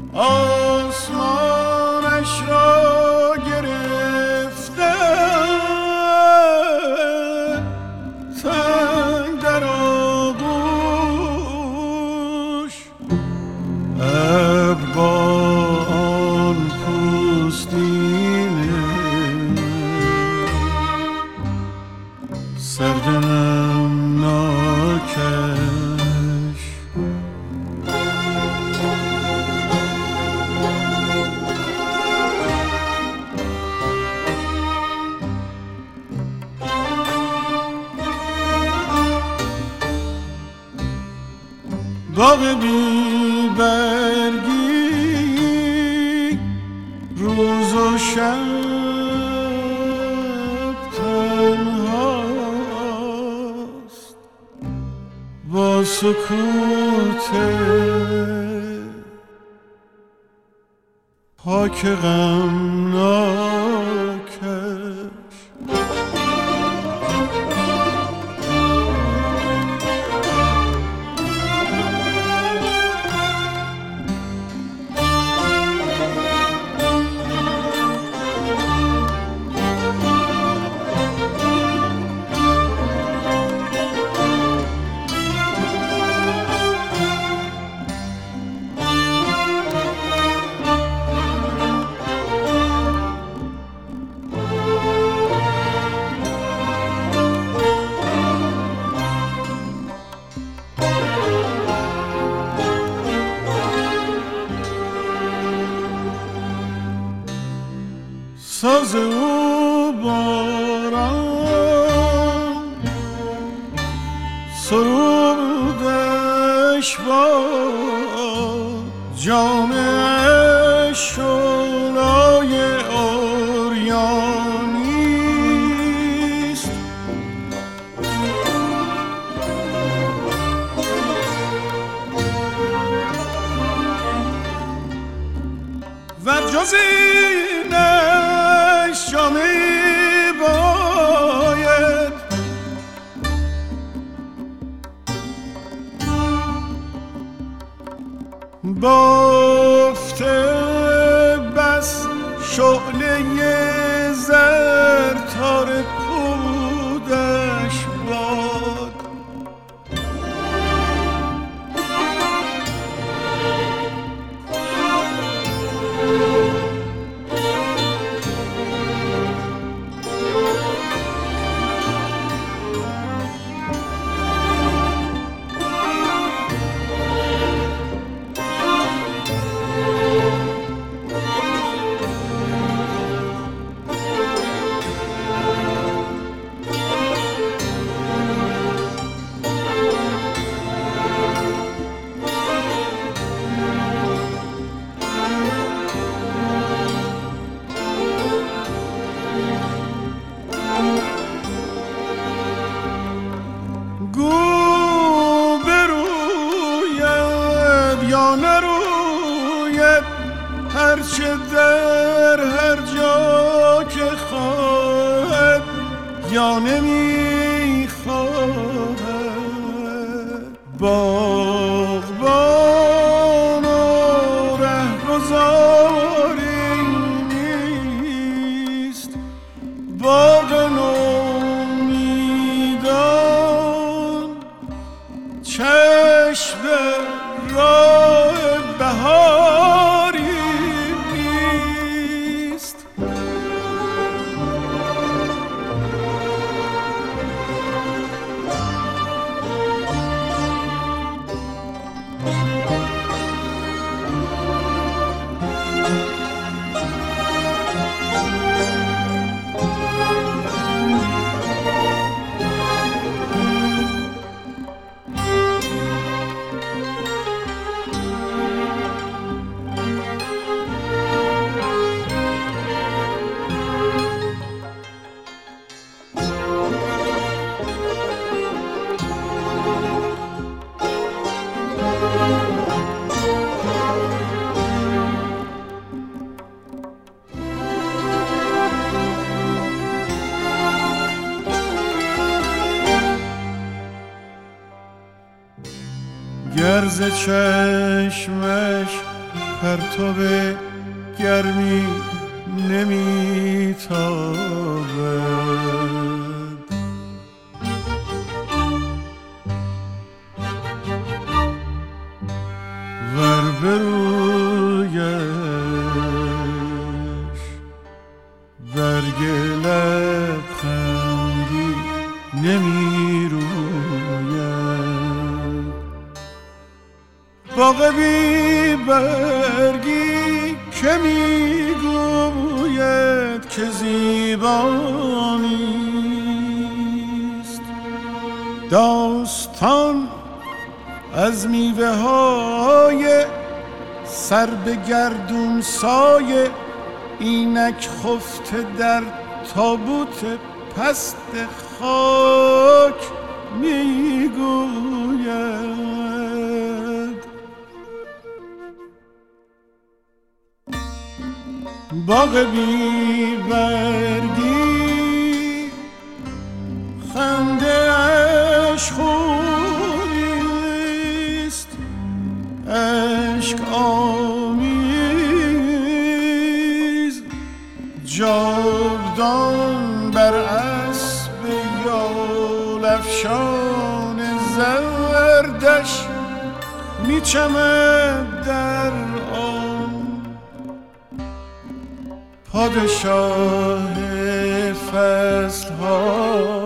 آسمانش را گرفته تنگ در آغوش ابر با آن پوستین سرد نمناکش باغ بی برگی روز و شب تنهاست با سکوت پاک غمناکش ساز او باران سرودش با جام شعلای عریانیست و جز اینش جامی باید بافته بس شعله زر تار پودش باد هرچه در هر جا که خواهد یا نمیخواهد باغبان و رهگذاری نیست باغ نومیدان چشم راه بهاری نیست گر ز چشمش پرتو گرمی نمیتابد. ور برویش برگ لبخندی نمیروید. باغ بی برگی که میگوید که زیبا نیست. داستان از میوه های سر به گردون سایه اینک خفته در تابوت پست خاک میگوید. باغ بی برگی خنده اش خوبیست، عشق آمیز جاودان بر اسب یال افشان زردش میچمد در آن. پادشاه فصل ها